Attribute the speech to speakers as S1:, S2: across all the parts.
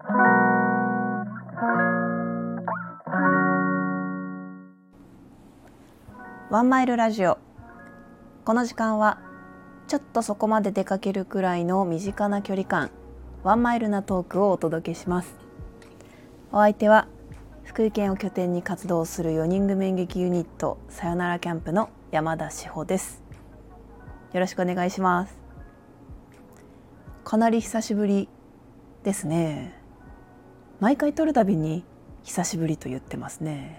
S1: ワンマイルラジオ。この時間はちょっとそこまで出かけるくらいの身近な距離感、ワンマイルなトークをお届けします。お相手は福井県を拠点に活動する4人組演劇ユニットさよならキャンプの山田志保です。よろしくお願いします。かなり久しぶりですね。毎回撮るたびに久しぶりと言ってますね。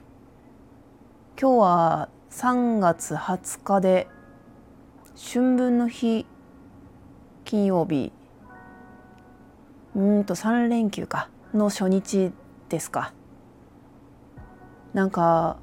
S1: 今日は3月20日で春分の日、金曜日、3連休かの初日ですか。なんか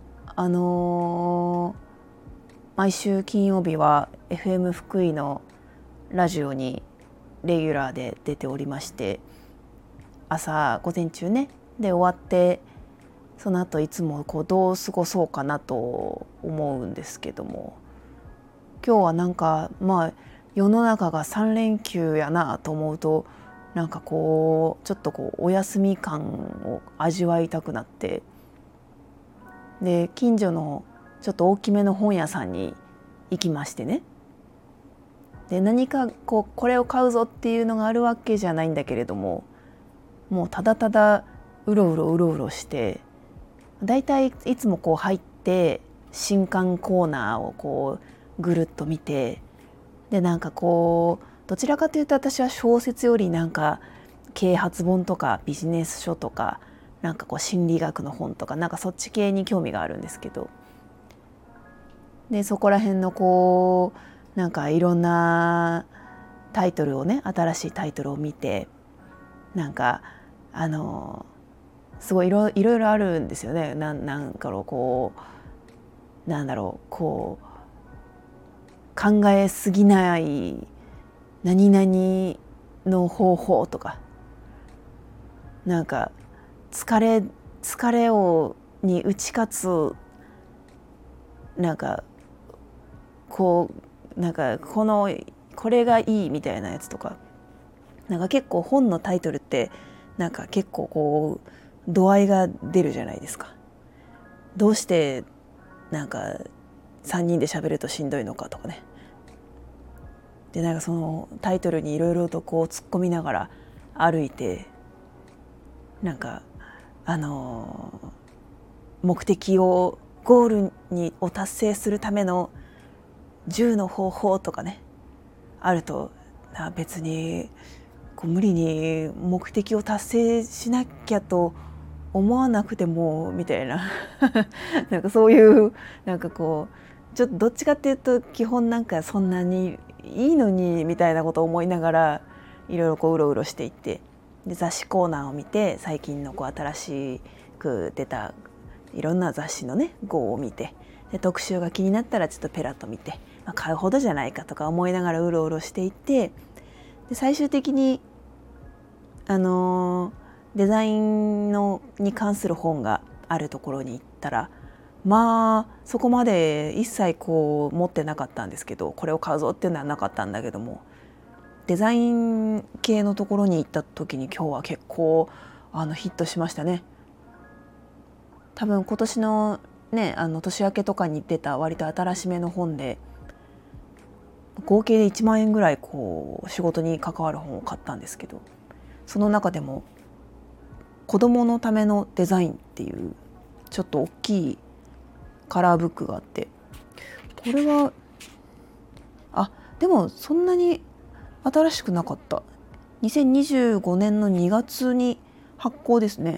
S1: 毎週金曜日は FM 福井のラジオにレギュラーで出ておりまして、朝午前中ねで終わって、その後いつもどう過ごそうかなと思うんですけども、今日はなんか世の中が3連休やなと思うと、なんかちょっとお休み感を味わいたくなって、で近所のちょっと大きめの本屋さんに行きましてね。で何かこれを買うぞっていうのがあるわけじゃないんだけれども、もうただただうろうろして、だいたいいつも入って新刊コーナーをぐるっと見て、でなんかどちらかというと私は小説よりなんか啓発本とかビジネス書とかなんか心理学の本とかなんかそっち系に興味があるんですけど、でそこら辺のなんかいろんなタイトルをね、新しいタイトルを見て、なんかすごいいろいろあるんですよね。なんだろう考えすぎない何々の方法とか、なんか疲れに打ち勝つなんかこれがいいみたいなやつとか、なんか結構本のタイトルってなんか結構度合いが出るじゃないですか。どうしてなんか3人で喋るとしんどいのかとかね。でなんかそのタイトルにいろいろと突っ込みながら歩いて、なんか目的ゴールを達成するための10の方法とかねあると、別に無理に目的を達成しなきゃと思わなくてもみたいななんかそういうなんかちょっとどっちかっていうと基本なんかそんなにいいのにみたいなことを思いながらいろいろうろうろしていって、で雑誌コーナーを見て、最近の新しく出たいろんな雑誌のね号を見て、で特集が気になったらちょっとペラッと見て、買うほどじゃないかとか思いながらうろうろしていって、で最終的にデザインに関する本があるところに行ったら、そこまで一切持ってなかったんですけど、これを買うぞっていうのはなかったんだけども、デザイン系のところに行った時に今日は結構ヒットしましたね。多分今年のね年明けとかに出た割と新しめの本で、合計で1万円ぐらい仕事に関わる本を買ったんですけど、その中でも子どものためのデザインっていうちょっと大きいカラーブックがあって、これはでもそんなに新しくなかった。2025年の2月に発行ですね。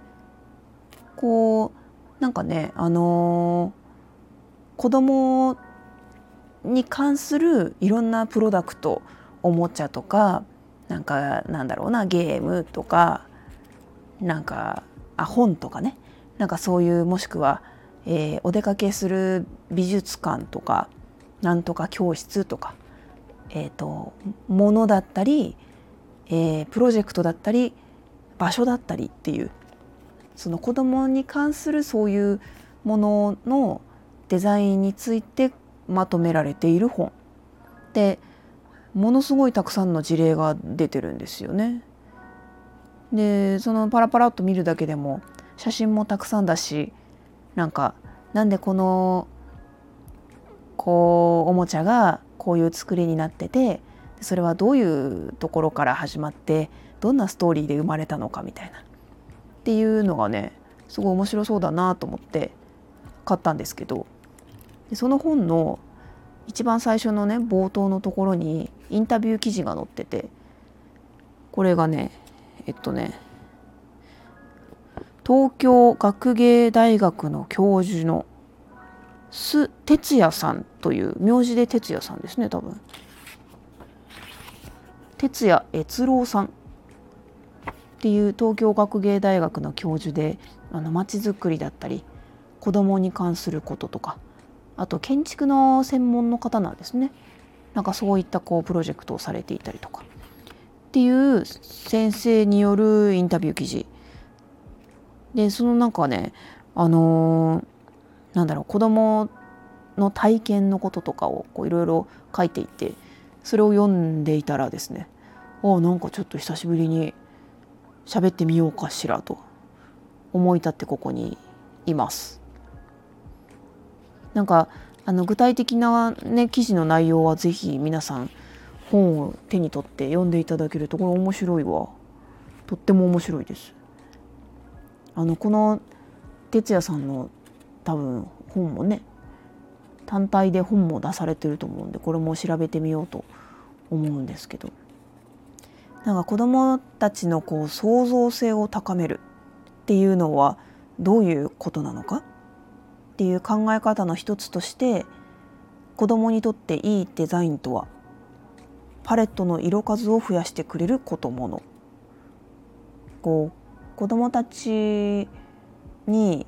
S1: なんかね子供に関するいろんなプロダクト、おもちゃとかなんだろうな、ゲームとかなんか本とかね、なんかそういう、もしくは、お出かけする美術館とかなんとか教室とか、ものだったり、プロジェクトだったり場所だったりっていう、その子供に関するそういうもののデザインについてまとめられている本で、ものすごいたくさんの事例が出てるんですよね。 でそのパラパラっと見るだけでも写真もたくさんだし、なんでこのおもちゃがこういう作りになってて、それはどういうところから始まってどんなストーリーで生まれたのかみたいなっていうのがね、すごい面白そうだなと思って買ったんですけど、でその本の一番最初のね冒頭のところにインタビュー記事が載ってて、これがね東京学芸大学の教授の須哲也さんという、名字で哲也さんですね、多分哲也悦郎さんっていう東京学芸大学の教授で、まちづくりだったり子どもに関することとか、あと建築の専門の方なんですね。そういったプロジェクトをされていたりとかっていう先生によるインタビュー記事で、そのね子どもの体験のこととかをいろいろ書いていて、それを読んでいたらですね、ちょっと久しぶりに喋ってみようかしらと思い立ってここにいます。具体的なね記事の内容はぜひ皆さん本を手に取って読んでいただけると、これ面白いわ。とっても面白いです。この哲也さんの多分本もね、単体で本も出されてると思うんで、これも調べてみようと思うんですけど、子どもたちの創造性を高めるっていうのはどういうことなのかっていう考え方の一つとして、子どもにとっていいデザインとはパレットの色数を増やしてくれることもの。子どもたちに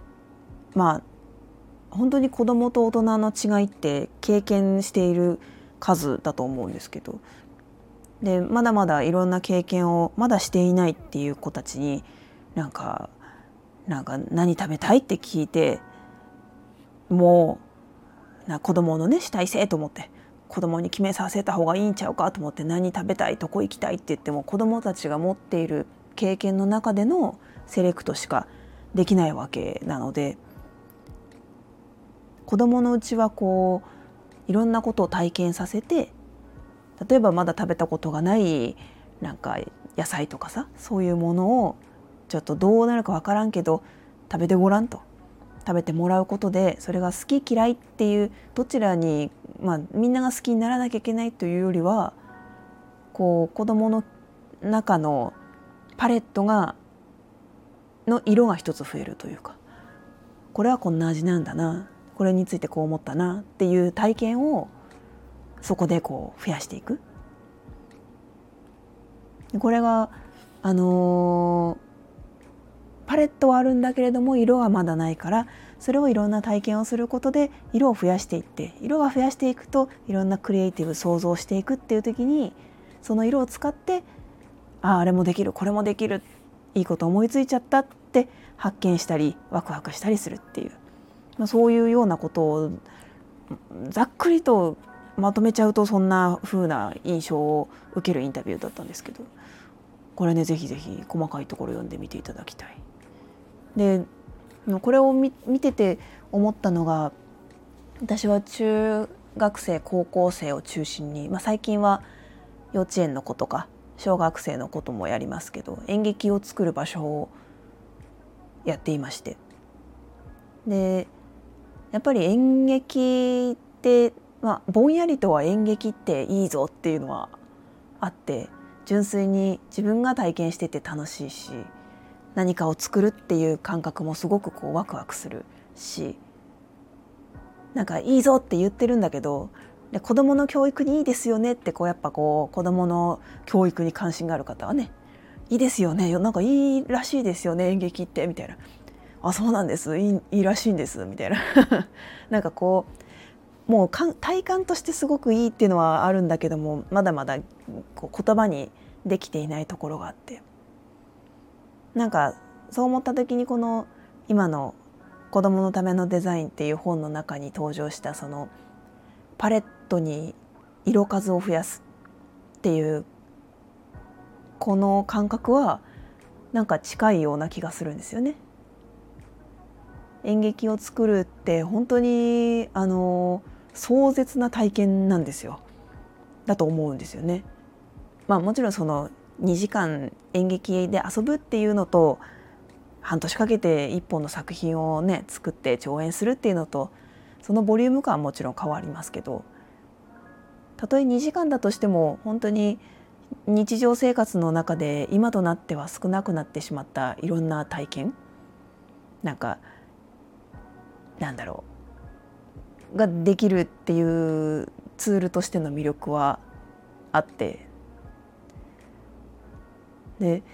S1: 本当に子どもと大人の違いって経験している数だと思うんですけど、でまだまだいろんな経験をまだしていないっていう子たちに何食べたいって聞いて、もう子供のね主体性と思って子供に決めさせた方がいいんちゃうかと思って、何食べたい、どこ行きたいって言っても子供たちが持っている経験の中でのセレクトしかできないわけなので、子供のうちはいろんなことを体験させて、例えばまだ食べたことがない野菜とかさ、そういうものをちょっとどうなるかわからんけど食べてごらんと、食べてもらうことで、それが好き嫌いっていうどちらに、みんなが好きにならなきゃいけないというよりは、子供の中のパレットの色が一つ増えるというか、これはこんな味なんだな、これについてこう思ったなっていう体験をそこで増やしていく。これがパレットはあるんだけれども色はまだないから、それをいろんな体験をすることで色を増やしていって、色が増やしていくといろんなクリエイティブ想像していくっていう時に、その色を使ってあれもできる、これもできる、いいこと思いついちゃったって発見したりワクワクしたりするっていう、そういうようなことをざっくりとまとめちゃうとそんな風な印象を受けるインタビューだったんですけど、これねぜひぜひ細かいところ読んでみていただきたい。でこれを見てて思ったのが、私は中学生高校生を中心に、最近は幼稚園の子とか小学生のこともやりますけど、演劇を作る場所をやっていまして、でやっぱり演劇ってぼんやりとは演劇っていいぞっていうのはあって、純粋に自分が体験してて楽しいし、何かを作るっていう感覚もすごくワクワクするし、いいぞって言ってるんだけど、で子どもの教育にいいですよねってやっぱ子どもの教育に関心がある方はね、いいですよね、いいらしいですよね演劇ってみたいな、あそうなんです、いいらしいんですみたいなもう体感としてすごくいいっていうのはあるんだけども、まだまだ言葉にできていないところがあって、そう思った時にこの今の子どものためのデザインっていう本の中に登場したそのパレットに色数を増やすっていうこの感覚はなんか近いような気がするんですよね。演劇を作るって本当に壮絶な体験なんですよ。だと思うんですよね。もちろんその2時間演劇で遊ぶっていうのと半年かけて1本の作品をね作って上演するっていうのとそのボリューム感はもちろん変わりますけど、たとえ2時間だとしても本当に日常生活の中で今となっては少なくなってしまったいろんな体験ができるっていうツールとしての魅力はあって、で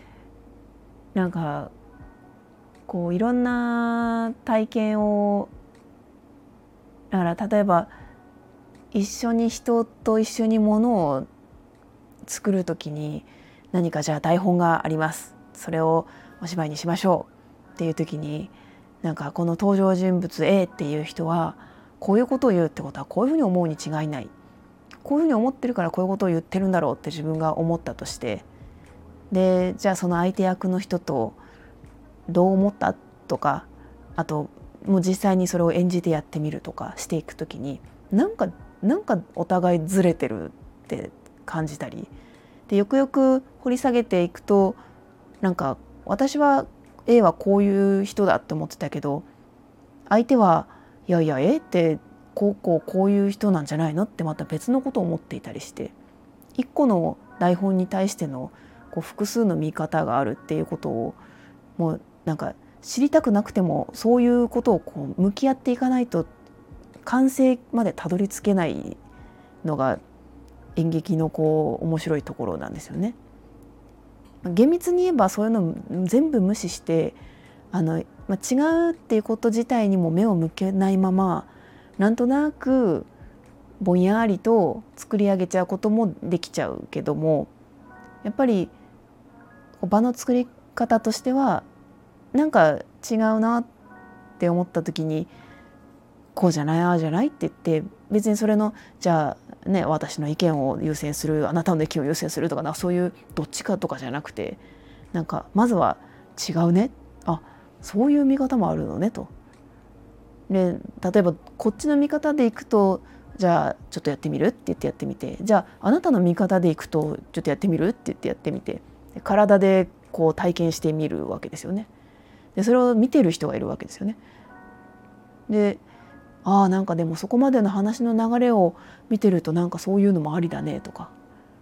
S1: こういろんな体験をだから例えば人と一緒にものを作るときに何かじゃあ台本があります、それをお芝居にしましょうっていうときにこの登場人物 A っていう人はこういうことを言うってことはこういうふうに思うに違いない、こういうふうに思ってるからこういうことを言ってるんだろうって自分が思ったとして、でじゃあその相手役の人とどう思ったとか、あともう実際にそれを演じてやってみるとかしていくときになんかお互いずれてるって感じたりで、よくよく掘り下げていくと私は A はこういう人だって思ってたけど相手はいやいや A ってこういう人なんじゃないのってまた別のことを思っていたりして、一個の台本に対しての複数の見方があるっていうことをもう知りたくなくてもそういうことを向き合っていかないと完成までたどり着けないのが演劇の面白いところなんですよね。厳密に言えばそういうの全部無視して違うっていうこと自体にも目を向けないままなんとなくぼんやりと作り上げちゃうこともできちゃうけども、やっぱり場の作り方としては違うなって思った時にこうじゃないああじゃないって言って別にそれのじゃあね私の意見を優先するあなたの意見を優先するとかそういうどっちかとかじゃなくてまずは違うね、あそういう見方もあるのねと。で例えばこっちの見方でいくとじゃあちょっとやってみるって言ってやってみて、じゃああなたの見方でいくとちょっとやってみるって言ってやってみて、体で体験してみるわけですよね。でそれを見てる人がいるわけですよね。ででもそこまでの話の流れを見てるとそういうのもありだねとか、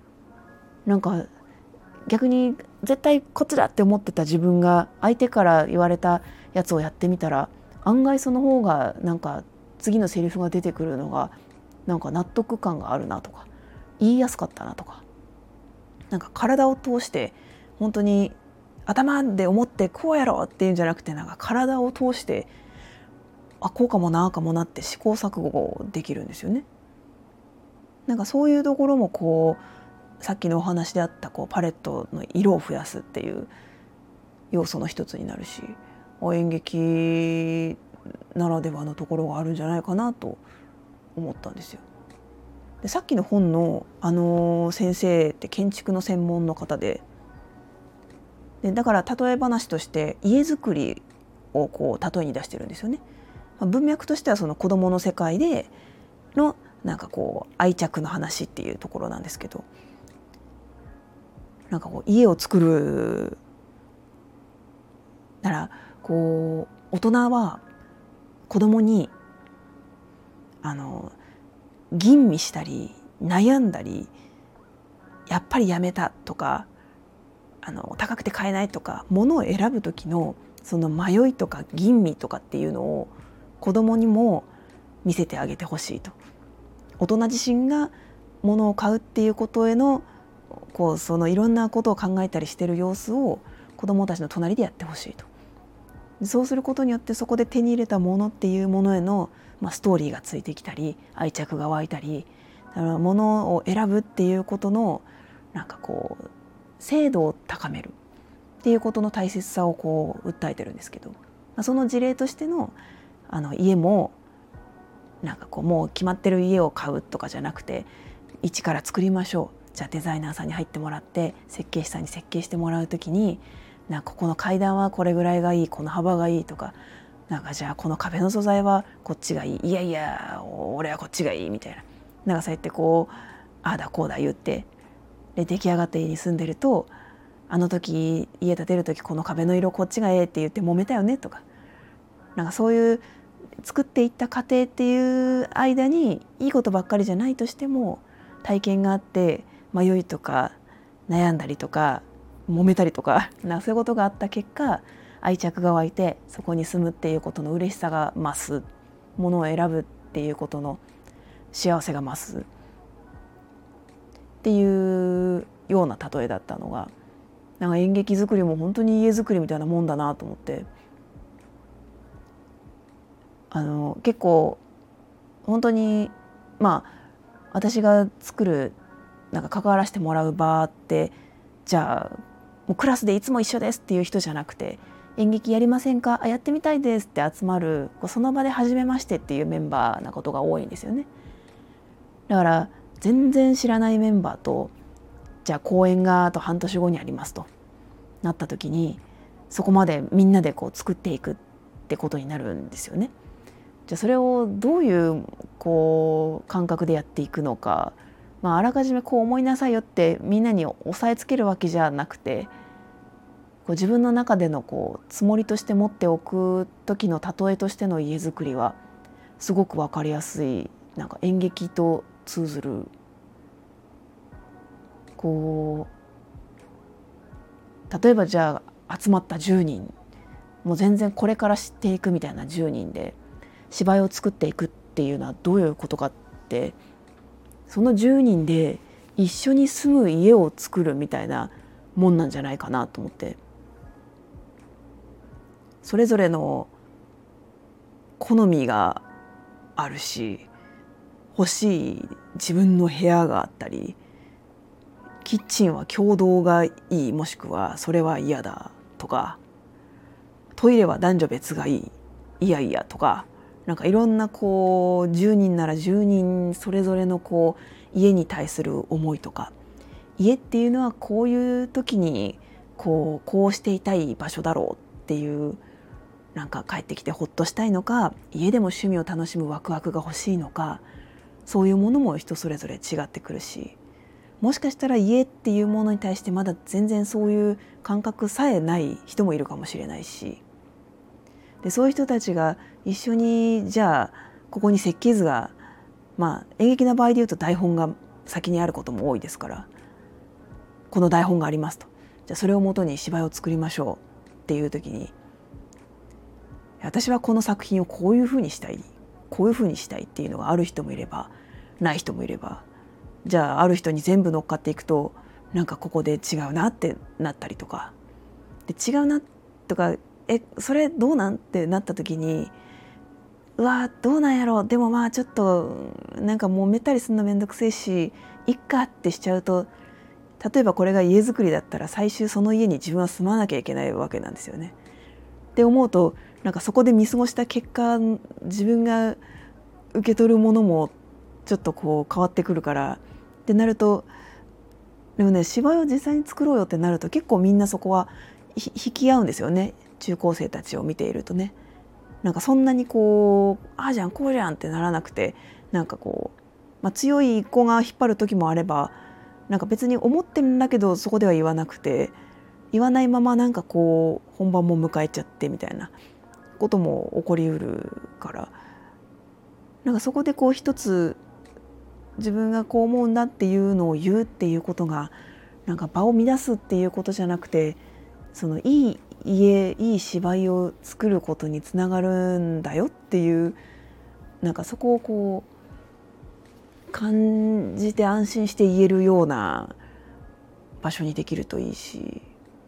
S1: 逆に絶対こっちだって思ってた自分が相手から言われたやつをやってみたら案外その方が次のセリフが出てくるのが納得感があるなとか言いやすかったなとか、体を通して本当に頭で思ってこうやろうっていうんじゃなくて体を通してこうかもなあかもなって試行錯誤できるんですよね。そういうところもさっきのお話であったパレットの色を増やすっていう要素の一つになるし、演劇ならではのところがあるんじゃないかなと思ったんですよ。でさっきの本の先生って建築の専門の方で、だから例え話として家づくりを例えに出してるんですよね。文脈としてはその子どもの世界での愛着の話っていうところなんですけど、家を作るなら大人は子供に吟味したり悩んだりやっぱりやめたとか高くて買えないとか物を選ぶ時のその迷いとか吟味とかっていうのを子供にも見せてあげてほしいと。大人自身が物を買うっていうことへのそのいろんなことを考えたりしている様子を子供たちの隣でやってほしいと。そうすることによってそこで手に入れたものっていうものへの、ストーリーがついてきたり愛着が湧いたり、だから物を選ぶっていうことの精度を高めるっていうことの大切さを訴えてるんですけど、その事例としての家ももう決まってる家を買うとかじゃなくて一から作りましょう、じゃあデザイナーさんに入ってもらって設計士さんに設計してもらうときになんかここの階段はこれぐらいがいい、この幅がいいとか、なんかじゃあこの壁の素材はこっちがいい、いやいや俺はこっちがいいみたいな、なんかそうやってこうああだこうだ言って、で出来上がった家に住んでると、あの時家建てる時この壁の色こっちがええって言って揉めたよねとか、なんかそういう作っていった過程っていう間にいいことばっかりじゃないとしても体験があって、迷いとか悩んだりとか揉めたりとか、なんかそういうことがあった結果愛着が湧いて、そこに住むっていうことの嬉しさが増す、ものを選ぶっていうことの幸せが増すっていうような例えだったのが、なんか演劇作りも本当に家作りみたいなもんだなと思って、結構本当に私が作るなんか関わらせてもらう場って、じゃあもうクラスでいつも一緒ですっていう人じゃなくて、演劇やりませんか、やってみたいですって集まる、その場で初めましてっていうメンバーなことが多いんですよね。だから全然知らないメンバーと、じゃあ公演があと半年後にありますとなった時に、そこまでみんなでこう作っていくってことになるんですよね。じゃあそれをどういう感覚でやっていくのか、あらかじめこう思いなさいよってみんなに押さえつけるわけじゃなくて、自分の中でのつもりとして持っておく時の例えとしての家づくりはすごく分かりやすい、なんか演劇と通ずる、例えばじゃあ集まった10人、もう全然これから知っていくみたいな10人で芝居を作っていくっていうのはどういうことかって、その10人で一緒に住む家を作るみたいなもんなんじゃないかなと思って、それぞれの好みがあるし、欲しい自分の部屋があったり、キッチンは共同がいい、もしくはそれは嫌だとか、トイレは男女別がいい、いやいやとか、なんかいろんな10人なら10人それぞれの家に対する思いとか、家っていうのはこういう時にこうしていたい場所だろうっていう、なんか帰ってきてほっとしたいのか、家でも趣味を楽しむワクワクが欲しいのか、そういうものも人それぞれ違ってくるし、もしかしたら家っていうものに対してまだ全然そういう感覚さえない人もいるかもしれないし、でそういう人たちが一緒に、じゃあここに設計図が、演劇の場合でいうと台本が先にあることも多いですから、この台本がありますと、じゃあそれをもとに芝居を作りましょうっていう時に、私はこの作品をこういうふうにしたい、こういうふうにしたいっていうのがある人もいればない人もいれば、じゃあある人に全部乗っかっていくと、なんかここで違うなってなったりとか、で違うなとか、それどうなんってなった時に、うわどうなんやろ、でもちょっとなんかもうめったりするのめんどくせえしいっかってしちゃうと、例えばこれが家づくりだったら最終その家に自分は住まなきゃいけないわけなんですよね。って思うと、なんかそこで見過ごした結果、自分が受け取るものもちょっと変わってくるから、ってなると、でもね、芝居を実際に作ろうよってなると結構みんなそこは引き合うんですよね。中高生たちを見ているとね、なんかそんなにああじゃんこうじゃんってならなくて、なんか強い子が引っ張る時もあれば、なんか別に思ってるんだけどそこでは言わなくて、言わないままなんか本番も迎えちゃってみたいなことも起こりうるから、なんかそこで一つ自分がこう思うんだっていうのを言うっていうことが、なんか場を乱すっていうことじゃなくて、そのいい家、いい芝居を作ることにつながるんだよっていう、なんかそこを感じて安心して言えるような場所にできるといいし、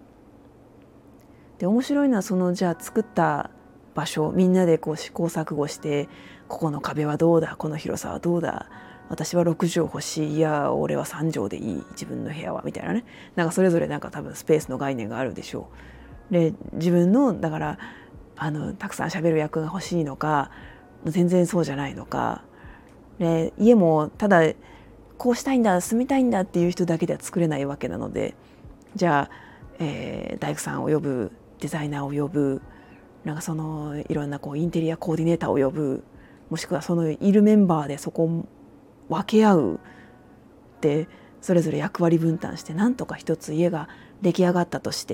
S1: で面白いのはじゃあ作った場所、みんなで試行錯誤して、ここの壁はどうだ、この広さはどうだ、私は6畳欲しい、いや俺は3畳でいい、自分の部屋はみたいなね、なんかそれぞれなんか多分スペースの概念があるでしょう。で自分のだからたくさん喋る役が欲しいのか、全然そうじゃないのか、で家もただこうしたいんだ、住みたいんだっていう人だけでは作れないわけなので、じゃあ大工さんを呼ぶ、デザイナーを呼ぶ、なんかそのいろんなインテリアコーディネーターを呼ぶ、もしくはそのいるメンバーでそこを分け合うってそれぞれ役割分担してなんとか一つ家が出来上がったとして、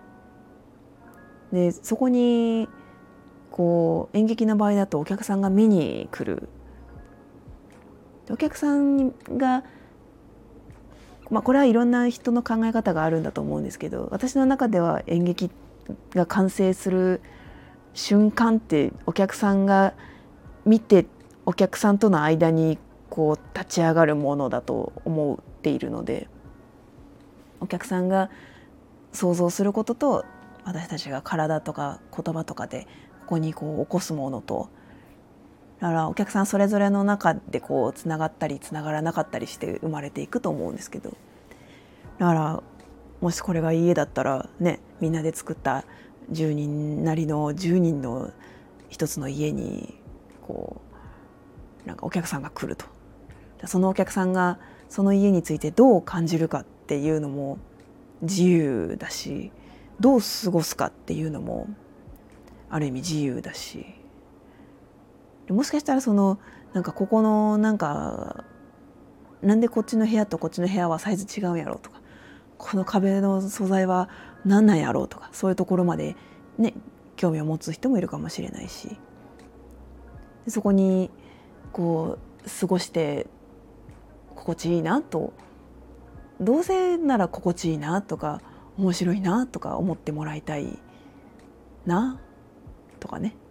S1: でそこに演劇の場合だとお客さんが見に来る。お客さんがこれはいろんな人の考え方があるんだと思うんですけど、私の中では演劇が完成する瞬間ってお客さんが見てお客さんとの間に立ち上がるものだと思っているので、お客さんが想像することと私たちが体とか言葉とかでここに起こすものと、だからお客さんそれぞれの中でつながったりつながらなかったりして生まれていくと思うんですけど、だからもしこれが家だったらね、みんなで作った10人なりの10人の一つの家になんかお客さんが来ると、そのお客さんがその家についてどう感じるかっていうのも自由だし、どう過ごすかっていうのもある意味自由だし、もしかしたらなんかここのなんでこっちの部屋とこっちの部屋はサイズ違うんやろうとか、この壁の素材は何なんやろうとか、そういうところまでね興味を持つ人もいるかもしれないし、でそこに過ごして心地いいなと、どうせなら心地いいなとか面白いなとか思ってもらいたいなとかね、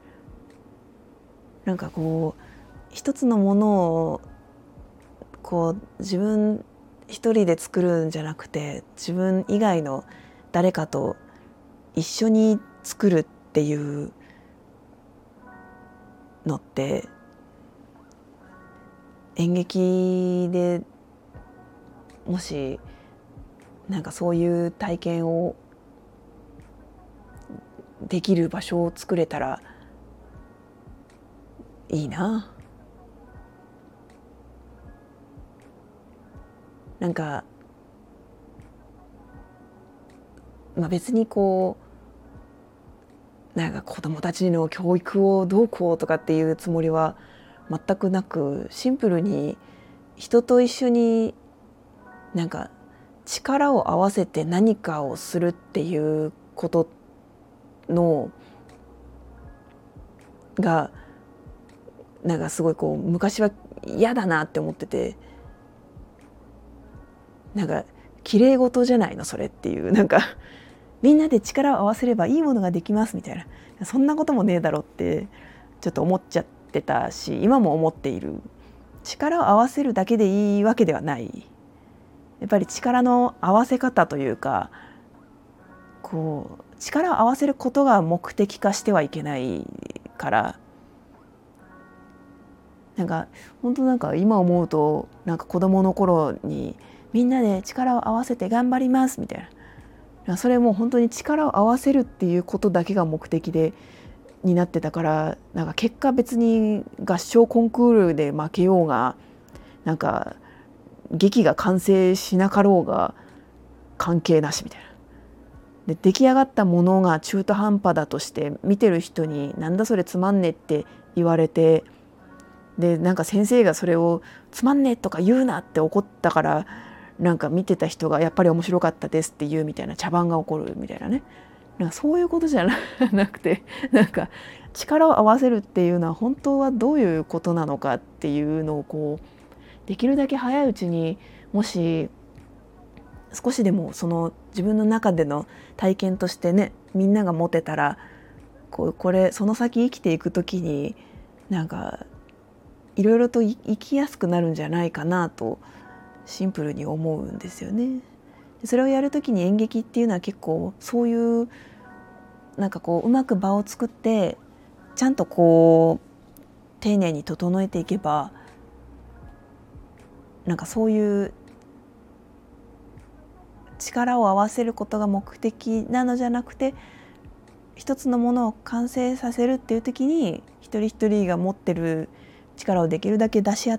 S1: なんか一つのものを自分一人で作るんじゃなくて、自分以外の誰かと一緒に作るっていうのって演劇でもしなんかそういう体験をできる場所を作れたらいいな。なんか別になんか子どもたちの教育をどうこうとかっていうつもりは全くなく、シンプルに人と一緒になんか力を合わせて何かをするっていうことのがなんかすごい昔は嫌だなって思ってて、なんか綺麗事じゃないのそれっていう、なんかみんなで力を合わせればいいものができますみたいな、そんなこともねえだろってちょっと思っちゃってたし、今も思っている。力を合わせるだけでいいわけではない。やっぱり力の合わせ方というか、力を合わせることが目的化してはいけないから、なんか本当なんか今思うと、なんか子供の頃にみんなで力を合わせて頑張りますみたいな、それも本当に力を合わせるっていうことだけが目的でになってたから、なんか結果別に合唱コンクールで負けようが、なんか劇が完成しなかろうが関係なしみたいな。で出来上がったものが中途半端だとして見てる人になんだそれつまんねって言われて、でなんか先生がそれをつまんねとか言うなって怒ったから、なんか見てた人がやっぱり面白かったですって言うみたいな茶番が起こるみたいなね、なんかそういうことじゃなくて、なんか力を合わせるっていうのは本当はどういうことなのかっていうのをできるだけ早いうちに、もし少しでもその自分の中での体験としてね、みんなが持てたらこれその先生きていく時になんかいろいろと生きやすくなるんじゃないかなとシンプルに思うんですよね。それをやる時に演劇っていうのは結構そういうなんかうまく場を作ってちゃんと丁寧に整えていけば、なんかそういう力を合わせることが目的なのじゃなくて、一つのものを完成させるっていう時に一人一人が持ってる力をできるだけ出し合って、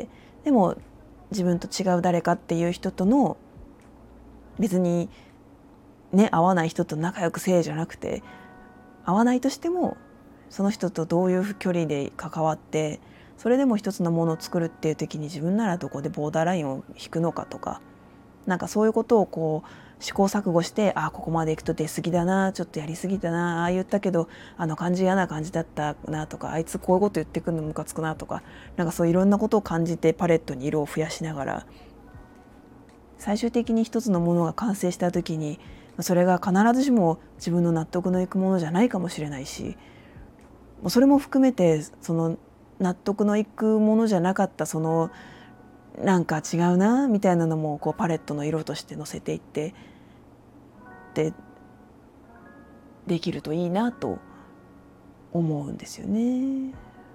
S1: でも自分と違う誰かっていう人との別にね、合わない人と仲良くせえじゃなくて、合わないとしてもその人とどういう距離で関わって、それでも一つのものを作るっていう時に自分ならどこでボーダーラインを引くのかとか、なんかそういうことをこう試行錯誤して、ここまでいくと出過ぎだな、ちょっとやり過ぎだな、言ったけどあの感じ嫌な感じだったなとか、あいつこういうこと言ってくるのムカつくなとか、なんかそういろんなことを感じてパレットに色を増やしながら、最終的に一つのものが完成した時に、それが必ずしも自分の納得のいくものじゃないかもしれないし、それも含めてその納得のいくものじゃなかったそのなんか違うなみたいなのもこうパレットの色として乗せていってできるといいなと思うんですよね。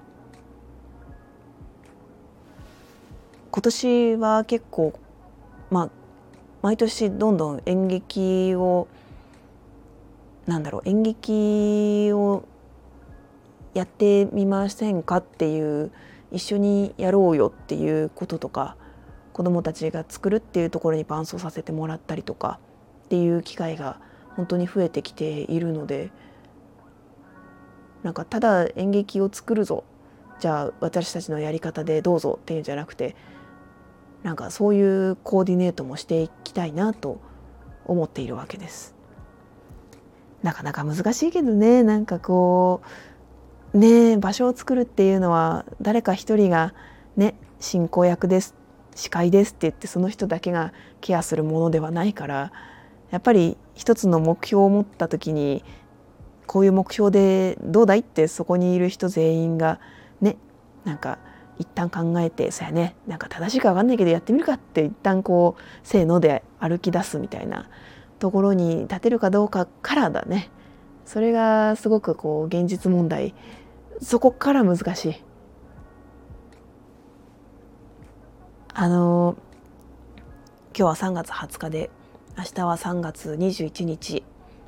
S1: 今年は結構毎年どんどん演劇をやってみませんかっていう、一緒にやろうよっていうこととか、子どもたちが作るっていうところに伴走させてもらったりとかっていう機会が本当に増えてきているので、なんかただ演劇を作るぞ、じゃあ私たちのやり方でどうぞっていうんじゃなくて、なんかそういうコーディネートもしていきたいなと思っているわけです。なかなか難しいけどね、なんかこうね、場所を作るっていうのは誰か一人がね、進行役です、司会ですって言ってその人だけがケアするものではないから、やっぱり一つの目標を持った時に、こういう目標でどうだいってそこにいる人全員がね、なんか一旦考えて、そうやね、なんか正しいか分かんないけどやってみるかって一旦こうせーので歩き出すみたいなところに立てるかどうかからだね。それがすごくこう現実問題、そこから難しい。今日は3月20日で、明日は3月21日。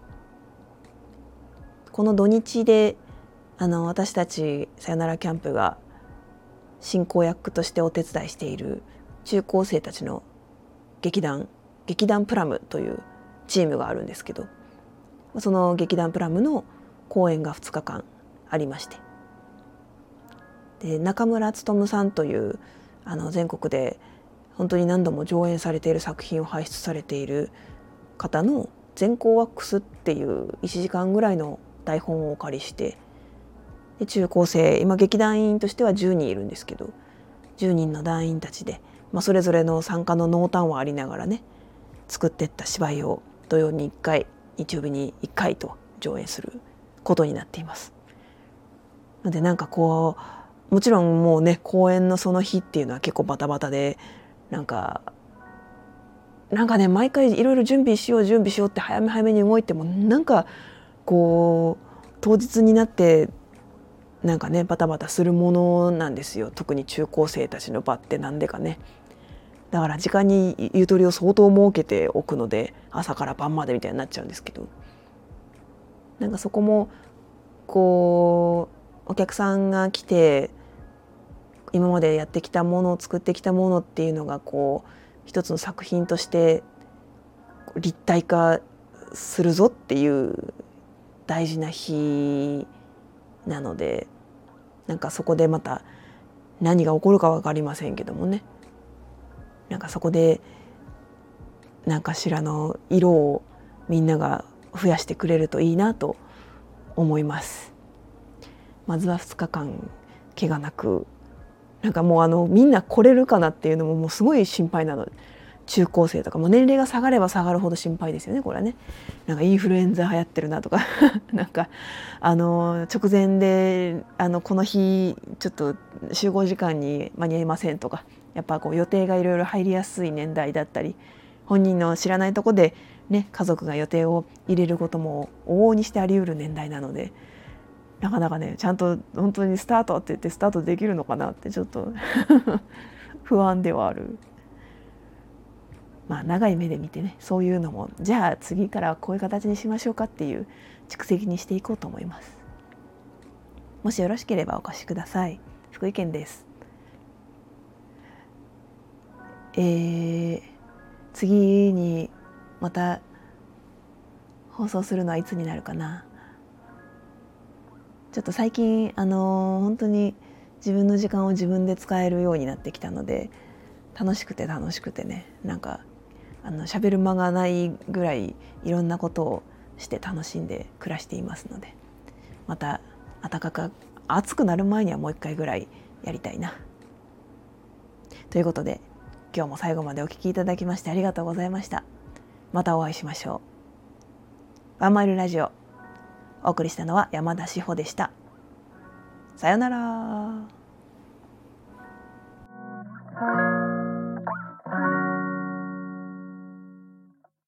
S1: この土日で私たちさよならキャンプが進行役としてお手伝いしている中高生たちの劇団プラムというチームがあるんですけど、その劇団プラムの公演が2日間ありまして、で中村勉さんという全国で本当に何度も上演されている作品を輩出されている方の全校ワックスっていう1時間ぐらいの台本をお借りして、で中高生、今劇団員としては10人いるんですけど、10人の団員たちで、それぞれの参加の濃淡はありながらね、作っていった芝居を土曜に1回、日曜日に1回と上演することになっています。のでなんかこう、もちろんもうね、公演のその日っていうのは結構バタバタで、なんかね、毎回いろいろ準備しようって早めに動いても、なんかこう当日になってなんかねバタバタするものなんですよ。特に中高生たちの場ってなんでかね。だから時間にゆとりを相当設けておくので、朝から晩までみたいになっちゃうんですけど、なんかそこもこうお客さんが来て今までやってきたものを作ってきたものっていうのがこう一つの作品として立体化するぞっていう大事な日なので、なんかそこでまた何が起こるか分かりませんけどもね、なんかそこで何かしらの色をみんなが増やしてくれるといいなと思います。まずは2日間怪我なく、なんかもうみんな来れるかなっていうのももうすごい心配なの。中高生とかも年齢が下がれば下がるほど心配ですよね、これはね。なんかインフルエンザ流行ってるなとかなんか直前でこの日ちょっと集合時間に間に合いませんとか、やっぱこう予定がいろいろ入りやすい年代だったり、本人の知らないとこでね家族が予定を入れることも往々にしてあり得る年代なので、なかなかねちゃんと本当にスタートって言ってスタートできるのかなってちょっと不安ではある。長い目で見てね、そういうのもじゃあ次からはこういう形にしましょうかっていう蓄積にしていこうと思います。もしよろしければお越しください。福井県です。次にまた放送するのはいつになるかな。ちょっと最近本当に自分の時間を自分で使えるようになってきたので、楽しくてね、なんか喋る間がないぐらいいろんなことをして楽しんで暮らしていますので、また暑くなる前にはもう一回ぐらいやりたいな。ということで、今日も最後までお聞きいただきましてありがとうございました。またお会いしましょう。ワンマイルラジオ、お送りしたのは山田志保でした。さよなら。